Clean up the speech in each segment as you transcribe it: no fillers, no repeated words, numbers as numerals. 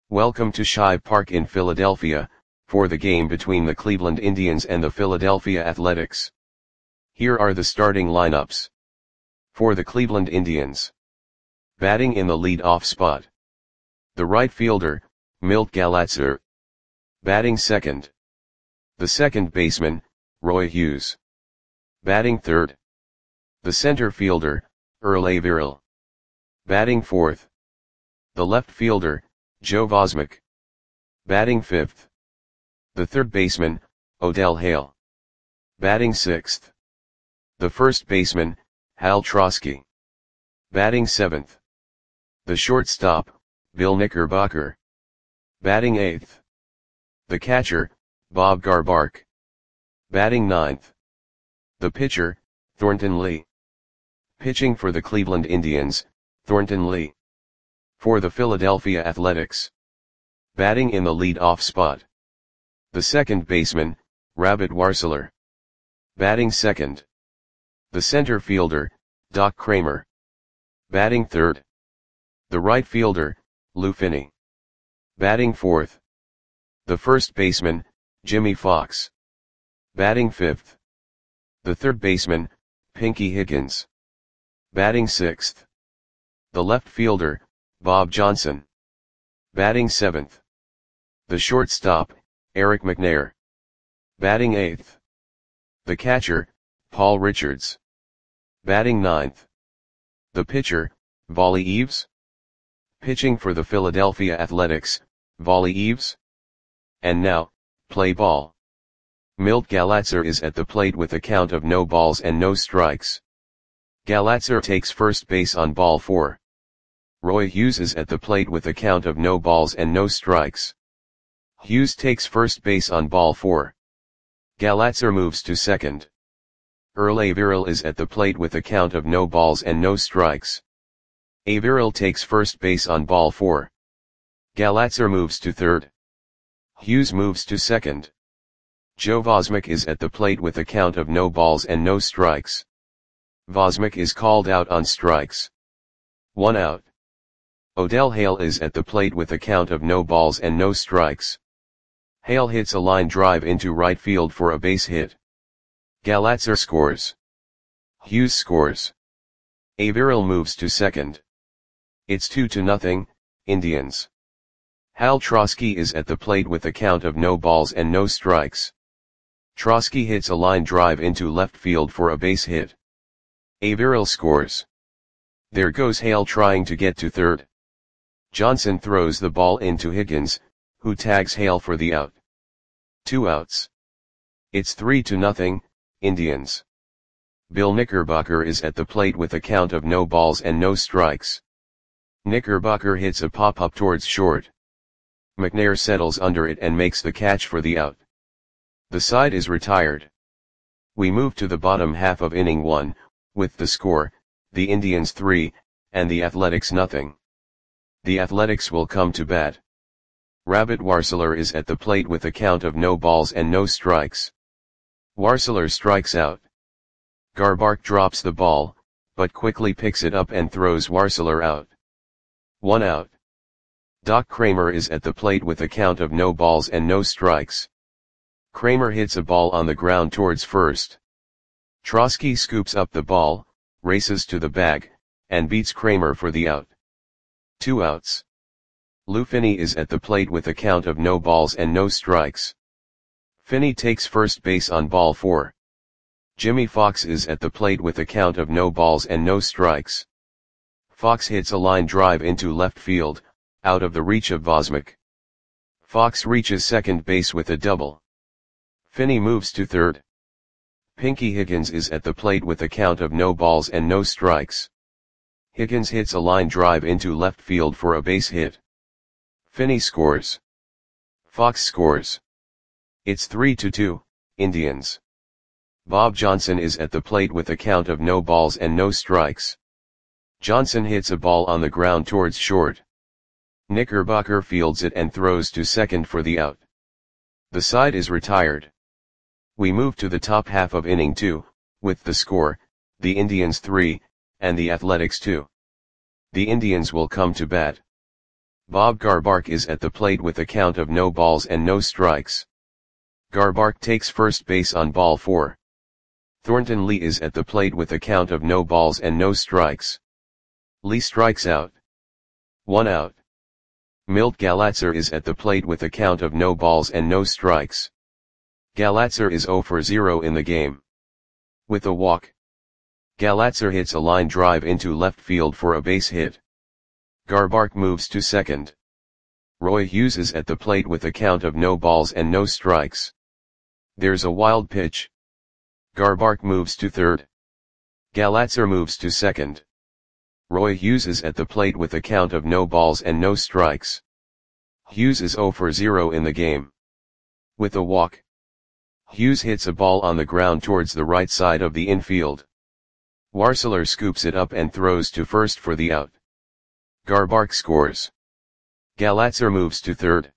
Welcome to Shive Park in Philadelphia, for the game between the Cleveland Indians and the Philadelphia Athletics. Here are the starting lineups. For the Cleveland Indians. Batting in the lead-off spot. The right fielder, Milt Galatzer. Batting second. The second baseman, Roy Hughes. Batting third. The center fielder, Earl Averill. Batting fourth. The left fielder, Joe Vosmek. Batting fifth. The third baseman, Odell Hale. Batting sixth. The first baseman, Hal Trosky. Batting seventh. The shortstop, Bill Knickerbocker. Batting eighth. The catcher, Bob Garbark. Batting ninth. The pitcher, Thornton Lee. Pitching for the Cleveland Indians, Thornton Lee. For the Philadelphia Athletics. Batting in the lead-off spot. The second baseman, Rabbit Warseler. Batting second. The center fielder, Doc Kramer. Batting third. The right fielder, Lou Finney. Batting fourth. The first baseman, Jimmy Fox. Batting fifth. The third baseman, Pinky Higgins. Batting sixth. The left fielder, Bob Johnson. Batting seventh. The shortstop, Eric McNair. Batting eighth. The catcher, Paul Richards. Batting ninth. The pitcher, Wally Eaves. Pitching for the Philadelphia Athletics, Wally Eaves. And now, play ball. Milt Galatzer is at the plate with a count of no balls and no strikes. Galatzer takes first base on ball 4. Roy Hughes is at the plate with a count of no balls and no strikes. Hughes takes first base on ball 4. Galatzer moves to second. Earl Averill is at the plate with a count of no balls and no strikes. Averill takes first base on ball 4. Galatzer moves to third. Hughes moves to second. Joe Vosmek is at the plate with a count of no balls and no strikes. Vosmek is called out on strikes. 1 out. Odell Hale is at the plate with a count of no balls and no strikes. Hale hits a line drive into right field for a base hit. Galatzer scores. Hughes scores. Averill moves to second. It's 2-0, Indians. Hal Trosky is at the plate with a count of no balls and no strikes. Trosky hits a line drive into left field for a base hit. Averill scores. There goes Hale trying to get to third. Johnson throws the ball into Higgins, who tags Hale for the out. 2 outs. It's 3-0, Indians. Bill Knickerbocker is at the plate with a count of no balls and no strikes. Knickerbocker hits a pop-up towards short. McNair settles under it and makes the catch for the out. The side is retired. We move to the bottom half of inning 1, with the score, the Indians 3, and the Athletics 0. The Athletics will come to bat. Rabbit Warseler is at the plate with a count of no balls and no strikes. Warseler strikes out. Garbark drops the ball, but quickly picks it up and throws Warseler out. 1 out. Doc Kramer is at the plate with a count of no balls and no strikes. Kramer hits a ball on the ground towards first. Trosky scoops up the ball, races to the bag, and beats Kramer for the out. 2 outs. Lou Finney is at the plate with a count of no balls and no strikes. Finney takes first base on ball 4. Jimmy Fox is at the plate with a count of no balls and no strikes. Fox hits a line drive into left field, out of the reach of Vosmek. Fox reaches second base with a double. Finney moves to third. Pinky Higgins is at the plate with a count of no balls and no strikes. Higgins hits a line drive into left field for a base hit. Finney scores. Fox scores. It's 3-2, Indians. Bob Johnson is at the plate with a count of no balls and no strikes. Johnson hits a ball on the ground towards short. Knickerbocker fields it and throws to second for the out. The side is retired. We move to the top half of inning 2, with the score, the Indians 3, and the Athletics 2. The Indians will come to bat. Bob Garbark is at the plate with a count of no balls and no strikes. Garbark takes first base on ball 4. Thornton Lee is at the plate with a count of no balls and no strikes. Lee strikes out. 1 out. Milt Galatzer is at the plate with a count of no balls and no strikes. Galatzer is 0 for 0 in the game. With a walk, Galatzer hits a line drive into left field for a base hit. Garbark moves to second. Roy Hughes is at the plate with a count of no balls and no strikes. There's a wild pitch. Garbark moves to third. Galatzer moves to second. Roy Hughes is at the plate with a count of no balls and no strikes. Hughes is 0 for 0 in the game. With a walk, Hughes hits a ball on the ground towards the right side of the infield. Warseler scoops it up and throws to first for the out. Garbark scores. Galatzer moves to third.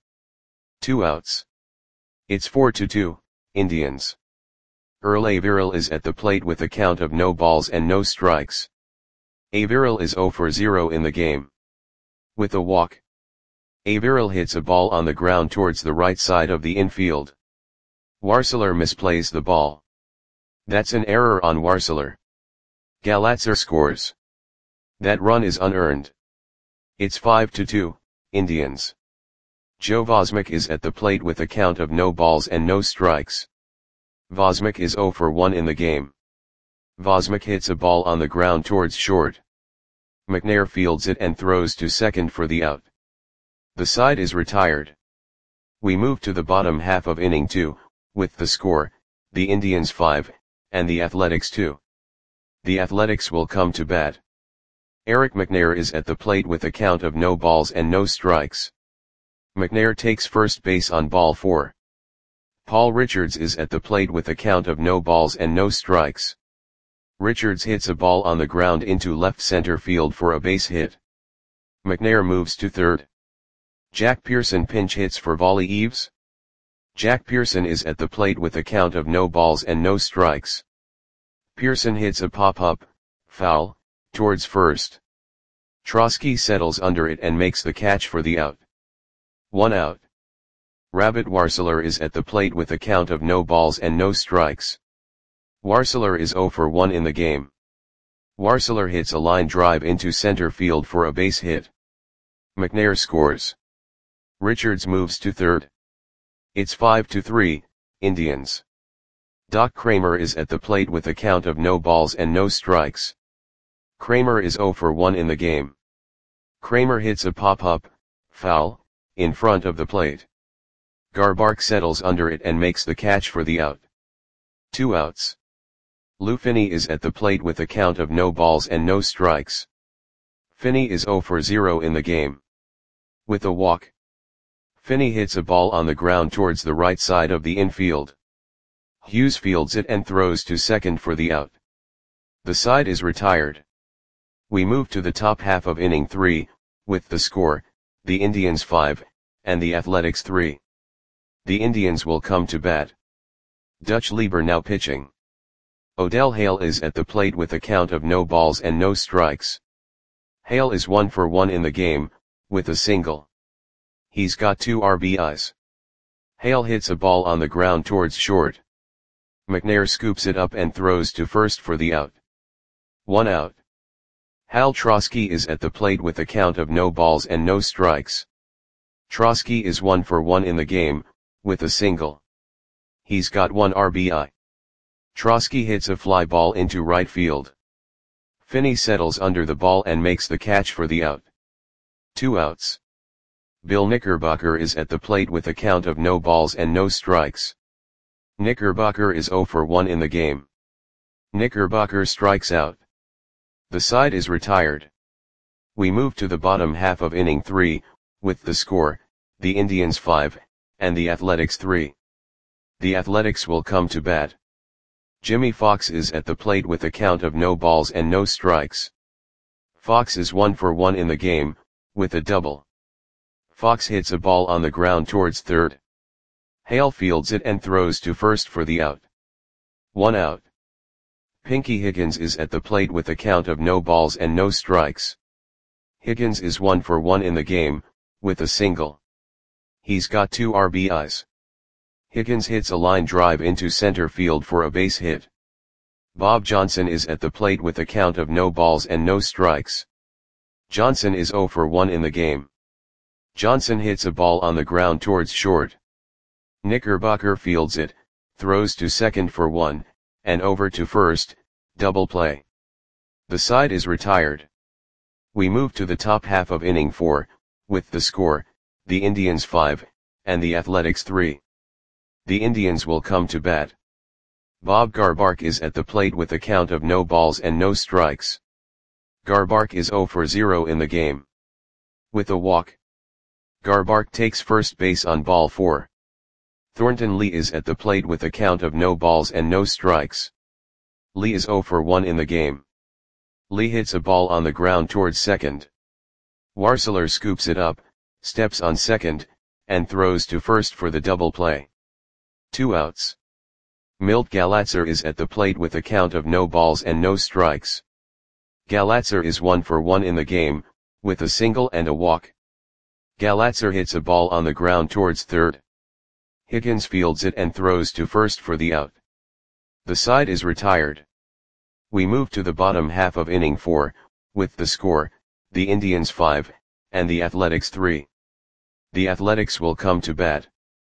2 outs. It's 4-2, Indians. Earl Averill is at the plate with a count of no balls and no strikes. Averill is 0 for 0 in the game. With a walk, Averill hits a ball on the ground towards the right side of the infield. Warseler misplays the ball. That's an error on Warseler. Galatzer scores. That run is unearned. It's 5-2, Indians. Joe Vosmick is at the plate with a count of no balls and no strikes. Vosmick is 0 for 1 in the game. Vosmick hits a ball on the ground towards short. McNair fields it and throws to second for the out. The side is retired. We move to the bottom half of inning 2, with the score, the Indians 5, and the Athletics 2. The Athletics will come to bat. Eric McNair is at the plate with a count of no balls and no strikes. McNair takes first base on ball 4. Paul Richards is at the plate with a count of no balls and no strikes. Richards hits a ball on the ground into left center field for a base hit. McNair moves to third. Jack Pearson pinch hits for Wally Eaves. Jack Pearson is at the plate with a count of no balls and no strikes. Pearson hits a pop-up, foul, towards first. Trosky settles under it and makes the catch for the out. 1 out. Rabbit Warseler is at the plate with a count of no balls and no strikes. Warseler is 0 for 1 in the game. Warseler hits a line drive into center field for a base hit. McNair scores. Richards moves to third. It's 5-3, Indians. Doc Kramer is at the plate with a count of no balls and no strikes. Kramer is 0 for 1 in the game. Kramer hits a pop-up, foul, in front of the plate. Garbark settles under it and makes the catch for the out. 2 outs. Lou Finney is at the plate with a count of no balls and no strikes. Finney is 0 for 0 in the game. With a walk, Finney hits a ball on the ground towards the right side of the infield. Hughes fields it and throws to second for the out. The side is retired. We move to the top half of inning 3, with the score, the Indians 5, and the Athletics 3. The Indians will come to bat. Dutch Lieber now pitching. Odell Hale is at the plate with a count of no balls and no strikes. Hale is 1 for 1 in the game, with a single. He's got 2 RBIs. Hale hits a ball on the ground towards short. McNair scoops it up and throws to first for the out. 1 out. Hal Trosky is at the plate with a count of no balls and no strikes. Trosky is 1 for 1 in the game, with a single. He's got 1 RBI. Trosky hits a fly ball into right field. Finney settles under the ball and makes the catch for the out. 2 outs. Bill Knickerbocker is at the plate with a count of no balls and no strikes. Knickerbocker is 0 for 1 in the game. Knickerbocker strikes out. The side is retired. We move to the bottom half of inning 3, with the score, the Indians 5, and the Athletics 3. The Athletics will come to bat. Jimmy Fox is at the plate with a count of no balls and no strikes. Fox is 1 for 1 in the game, with a double. Fox hits a ball on the ground towards third. Hale fields it and throws to first for the out. 1 out. Pinky Higgins is at the plate with a count of no balls and no strikes. Higgins is 1 for 1 in the game, with a single. He's got 2 RBIs. Higgins hits a line drive into center field for a base hit. Bob Johnson is at the plate with a count of no balls and no strikes. Johnson is 0 for 1 in the game. Johnson hits a ball on the ground towards short. Knickerbocker fields it, throws to second for 1, and over to first, double play. The side is retired. We move to the top half of inning 4, with the score, the Indians 5, and the Athletics 3. The Indians will come to bat. Bob Garbark is at the plate with a count of no balls and no strikes. Garbark is 0 for 0 in the game. With a walk. Garbark takes first base on ball 4. Thornton Lee is at the plate with a count of no balls and no strikes. Lee is 0 for 1 in the game. Lee hits a ball on the ground towards second. Warseler scoops it up, steps on second, and throws to first for the double play. 2 outs. Milt Galatzer is at the plate with a count of no balls and no strikes. Galatzer is 1 for 1 in the game, with a single and a walk. Galatzer hits a ball on the ground towards third. Higgins fields it and throws to first for the out. The side is retired. We move to the bottom half of inning 4, with the score, the Indians 5, and the Athletics 3. The Athletics will come to bat.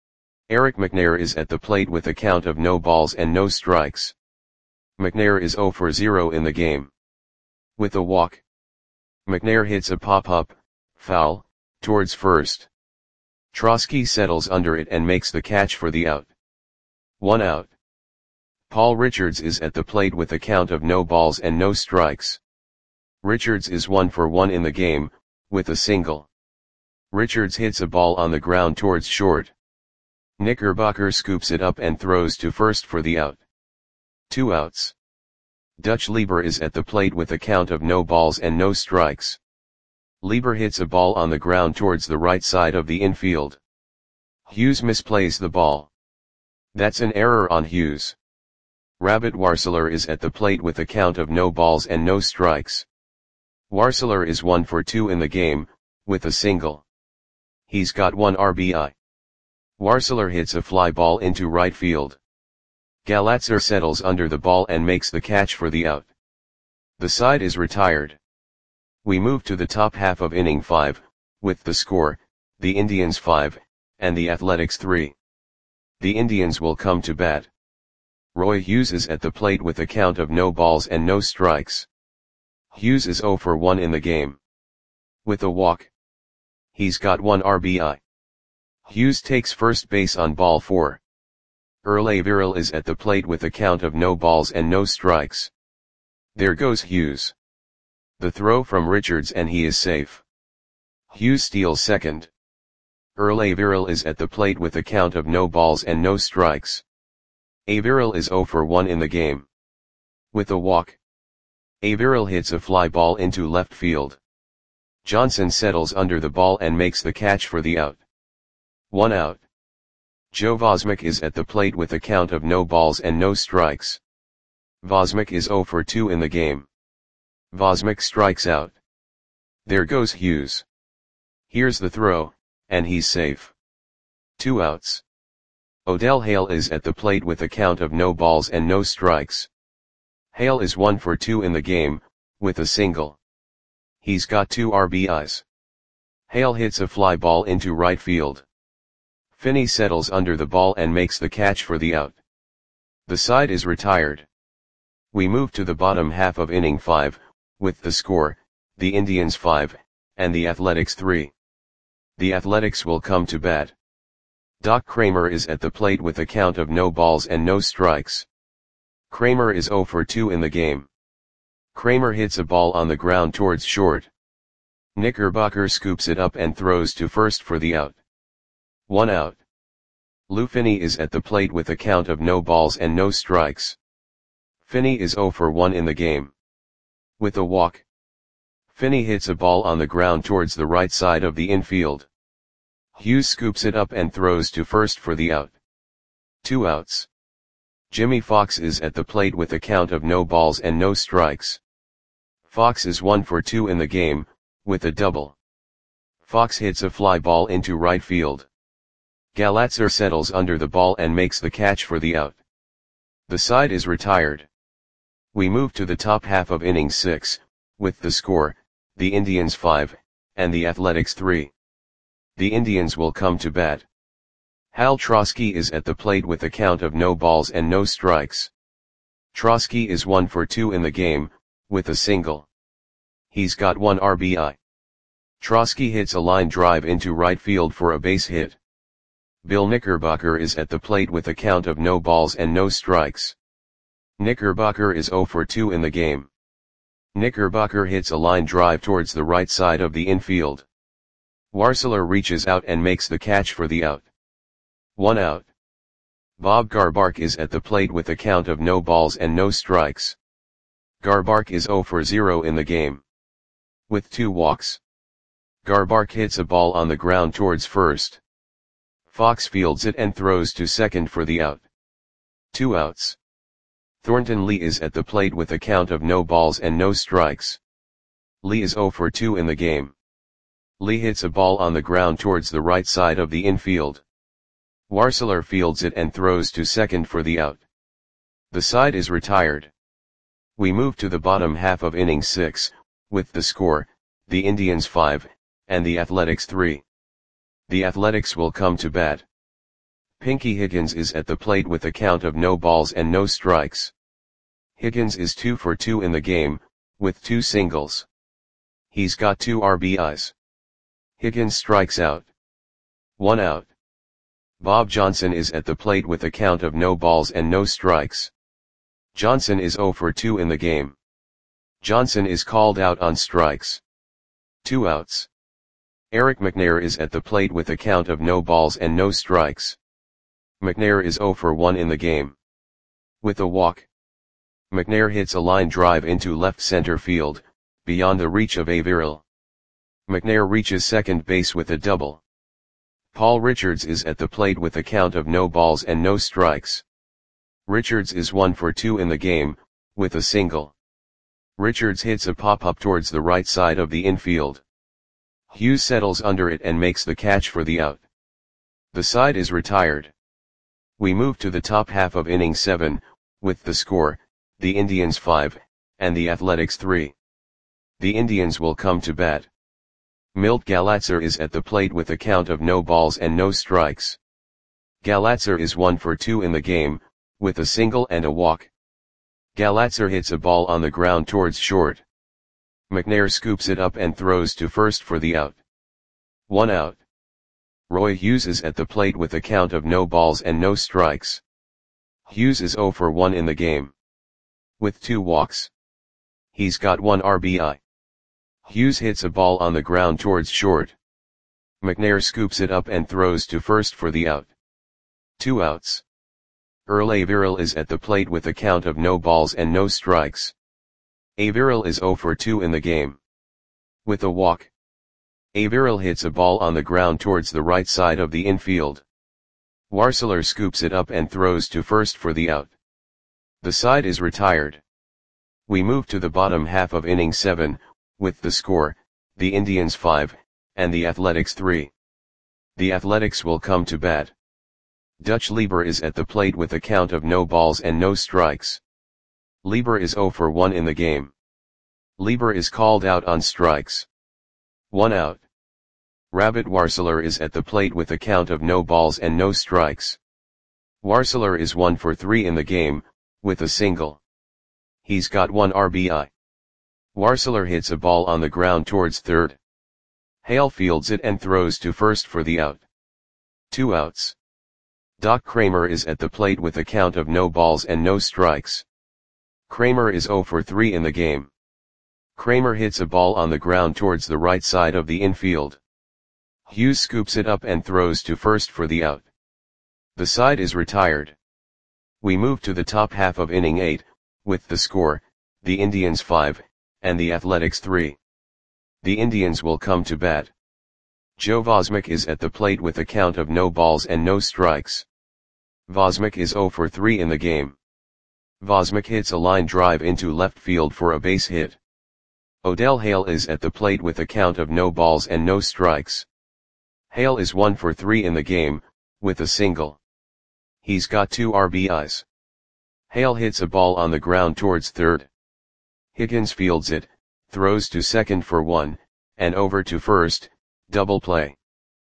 Eric McNair is at the plate with a count of no balls and no strikes. McNair is 0 for 0 in the game. With a walk. McNair hits a pop-up, foul, towards first. Trotsky settles under it and makes the catch for the out. 1 out. Paul Richards is at the plate with a count of no balls and no strikes. Richards is 1 for 1 in the game, with a single. Richards hits a ball on the ground towards short. Knickerbocker scoops it up and throws to first for the out. 2 outs. Dutch Lieber is at the plate with a count of no balls and no strikes. Lieber hits a ball on the ground towards the right side of the infield. Hughes misplays the ball. That's an error on Hughes. Rabbit Warseler is at the plate with a count of no balls and no strikes. Warseler is 1 for 2 in the game, with a single. He's got 1 RBI. Warseler hits a fly ball into right field. Galatzer settles under the ball and makes the catch for the out. The side is retired. We move to the top half of inning 5, with the score, the Indians 5, and the Athletics 3. The Indians will come to bat. Roy Hughes is at the plate with a count of no balls and no strikes. Hughes is 0 for 1 in the game. With a walk. He's got 1 RBI. Hughes takes first base on ball 4. Earl Averill is at the plate with a count of no balls and no strikes. There goes Hughes. The throw from Richards and he is safe. Hughes steals second. Earl Averill is at the plate with a count of no balls and no strikes. Averill is 0 for 1 in the game. With a walk. Averill hits a fly ball into left field. Johnson settles under the ball and makes the catch for the out. 1 out. Joe Vosmick is at the plate with a count of no balls and no strikes. Vosmick is 0 for 2 in the game. Vosmick strikes out. There goes Hughes. Here's the throw, and he's safe. 2 outs. Odell Hale is at the plate with a count of no balls and no strikes. Hale is 1 for 2 in the game, with a single. He's got 2 RBIs. Hale hits a fly ball into right field. Finney settles under the ball and makes the catch for the out. The side is retired. We move to the bottom half of inning 5, with the score, the Indians 5, and the Athletics 3. The Athletics will come to bat. Doc Kramer is at the plate with a count of no balls and no strikes. Kramer is 0 for 2 in the game. Kramer hits a ball on the ground towards short. Knickerbocker scoops it up and throws to first for the out. 1 out. Lou Finney is at the plate with a count of no balls and no strikes. Finney is 0 for 1 in the game. With a walk. Finney hits a ball on the ground towards the right side of the infield. Hughes scoops it up and throws to first for the out. 2 outs. Jimmy Fox is at the plate with a count of no balls and no strikes. Fox is 1 for 2 in the game, with a double. Fox hits a fly ball into right field. Galatzer settles under the ball and makes the catch for the out. The side is retired. We move to the top half of inning 6, with the score, the Indians 5, and the Athletics 3. The Indians will come to bat. Hal Trosky is at the plate with a count of no balls and no strikes. Trosky is 1 for 2 in the game, with a single. He's got 1 RBI. Trosky hits a line drive into right field for a base hit. Bill Knickerbocker is at the plate with a count of no balls and no strikes. Knickerbocker is 0 for 2 in the game. Knickerbocker hits a line drive towards the right side of the infield. Warseler reaches out and makes the catch for the out. 1 out. Bob Garbark is at the plate with a count of no balls and no strikes. Garbark is 0 for 0 in the game. With 2 walks. Garbark hits a ball on the ground towards first. Fox fields it and throws to second for the out. 2 outs. Thornton Lee is at the plate with a count of no balls and no strikes. Lee is 0 for 2 in the game. Lee hits a ball on the ground towards the right side of the infield. Warseler fields it and throws to second for the out. The side is retired. We move to the bottom half of inning 6, with the score, the Indians 5, and the Athletics 3. The Athletics will come to bat. Pinky Higgins is at the plate with a count of no balls and no strikes. Higgins is 2 for 2 in the game, with 2 singles. He's got 2 RBIs. Higgins strikes out. 1 out. Bob Johnson is at the plate with a count of no balls and no strikes. Johnson is 0 for 2 in the game. Johnson is called out on strikes. 2 outs. Eric McNair is at the plate with a count of no balls and no strikes. McNair is 0 for 1 in the game. With a walk. McNair hits a line drive into left center field, beyond the reach of Averill. McNair reaches second base with a double. Paul Richards is at the plate with a count of no balls and no strikes. Richards is 1 for 2 in the game, with a single. Richards hits a pop-up towards the right side of the infield. Hughes settles under it and makes the catch for the out. The side is retired. We move to the top half of inning 7, with the score, the Indians 5, and the Athletics 3. The Indians will come to bat. Milt Galatzer is at the plate with a count of no balls and no strikes. Galatzer is 1 for 2 in the game, with a single and a walk. Galatzer hits a ball on the ground towards short. McNair scoops it up and throws to first for the out. 1 out. Roy Hughes is at the plate with a count of no balls and no strikes. Hughes is 0 for 1 in the game. With 2 walks. He's got 1 RBI. Hughes hits a ball on the ground towards short. McNair scoops it up and throws to first for the out. 2 outs. Earl Averill is at the plate with a count of no balls and no strikes. Averill is 0 for 2 in the game. With a walk. Averill hits a ball on the ground towards the right side of the infield. Warseler scoops it up and throws to first for the out. The side is retired. We move to the bottom half of inning 7, with the score, the Indians 5, and the Athletics 3. The Athletics will come to bat. Dutch Lieber is at the plate with a count of no balls and no strikes. Lieber is 0 for 1 in the game. Lieber is called out on strikes. 1 out. Rabbit Warseler is at the plate with a count of no balls and no strikes. Warseler is 1 for 3 in the game, with a single. He's got 1 RBI. Warseler hits a ball on the ground towards third. Hale fields it and throws to first for the out. 2 outs. Doc Kramer is at the plate with a count of no balls and no strikes. Kramer is 0 for 3 in the game. Kramer hits a ball on the ground towards the right side of the infield. Hughes scoops it up and throws to first for the out. The side is retired. We move to the top half of inning 8, with the score, the Indians 5, and the Athletics 3. The Indians will come to bat. Joe Vosmick is at the plate with a count of no balls and no strikes. Vosmick is 0 for 3 in the game. Vosmick hits a line drive into left field for a base hit. Odell Hale is at the plate with a count of no balls and no strikes. Hale is 1 for 3 in the game, with a single. He's got 2 RBIs. Hale hits a ball on the ground towards third. Higgins fields it, throws to second for 1, and over to first, double play.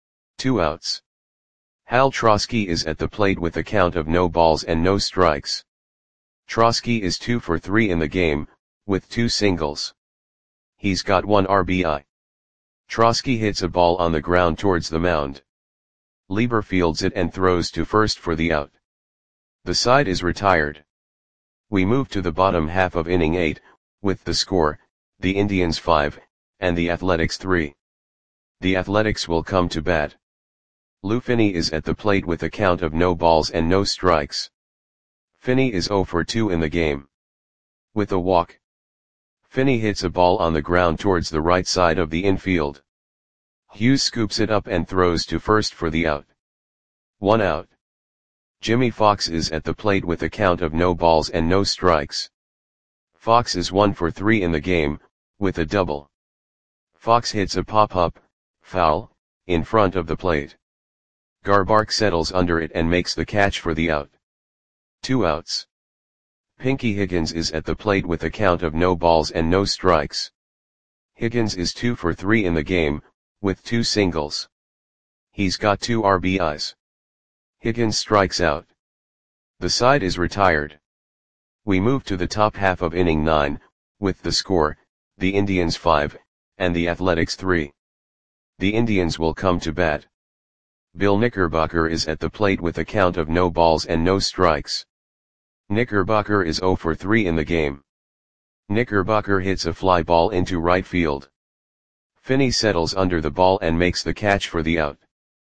2 outs. Hal Trosky is at the plate with a count of no balls and no strikes. Trosky is 2 for 3 in the game, with 2 singles. He's got 1 RBI. Trosky hits a ball on the ground towards the mound. Lieber fields it and throws to first for the out. The side is retired. We move to the bottom half of inning 8, with the score, the Indians 5, and the Athletics 3. The Athletics will come to bat. Lou Finney is at the plate with a count of no balls and no strikes. Finney is 0 for 2 in the game. With a walk. Finney hits a ball on the ground towards the right side of the infield. Hughes scoops it up and throws to first for the out. 1 out. Jimmy Fox is at the plate with a count of no balls and no strikes. Fox is 1 for 3 in the game, with a double. Fox hits a pop-up, foul, in front of the plate. Garbark settles under it and makes the catch for the out. 2 outs. Pinky Higgins is at the plate with a count of no balls and no strikes. Higgins is 2 for 3 in the game, with 2 singles. He's got 2 RBIs. Higgins strikes out. The side is retired. We move to the top half of inning 9, with the score, the Indians 5, and the Athletics 3. The Indians will come to bat. Bill Knickerbocker is at the plate with a count of no balls and no strikes. Knickerbocker is 0 for 3 in the game. Knickerbocker hits a fly ball into right field. Finney settles under the ball and makes the catch for the out.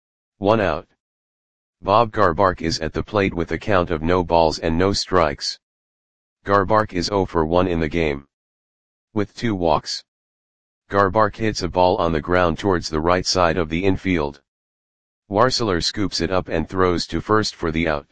1 out. Bob Garbark is at the plate with a count of no balls and no strikes. Garbark is 0 for 1 in the game. With 2 walks. Garbark hits a ball on the ground towards the right side of the infield. Warseler scoops it up and throws to first for the out.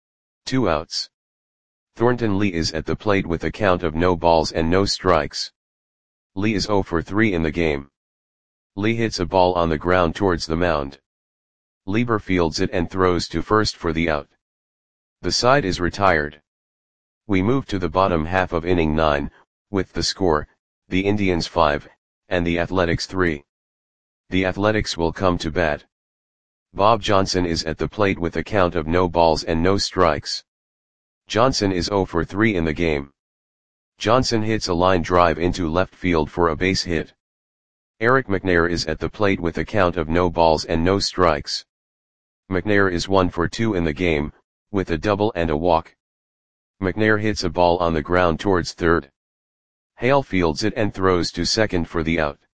2 outs. Thornton Lee is at the plate with a count of no balls and no strikes. Lee is 0 for 3 in the game. Lee hits a ball on the ground towards the mound. Lieber fields it and throws to first for the out. The side is retired. We move to the bottom half of inning 9, with the score, the Indians 5, and the Athletics 3. The Athletics will come to bat. Bob Johnson is at the plate with a count of no balls and no strikes. Johnson is 0 for 3 in the game. Johnson hits a line drive into left field for a base hit. Eric McNair is at the plate with a count of no balls and no strikes. McNair is 1 for 2 in the game, with a double and a walk. McNair hits a ball on the ground towards third. Hale fields it and throws to second for the out.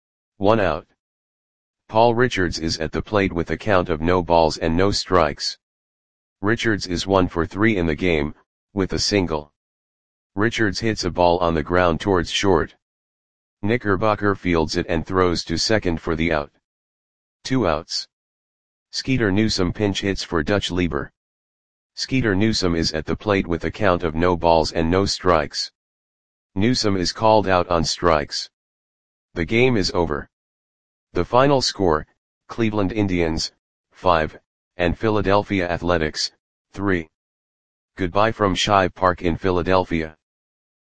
1 out. Paul Richards is at the plate with a count of no balls and no strikes. Richards is 1 for 3 in the game, with a single. Richards hits a ball on the ground towards short. Knickerbocker fields it and throws to second for the out. 2 outs. Skeeter Newsome pinch hits for Dutch Lieber. Skeeter Newsome is at the plate with a count of no balls and no strikes. Newsome is called out on strikes. The game is over. The final score, Cleveland Indians, 5, and Philadelphia Athletics, 3. Goodbye from Shive Park in Philadelphia.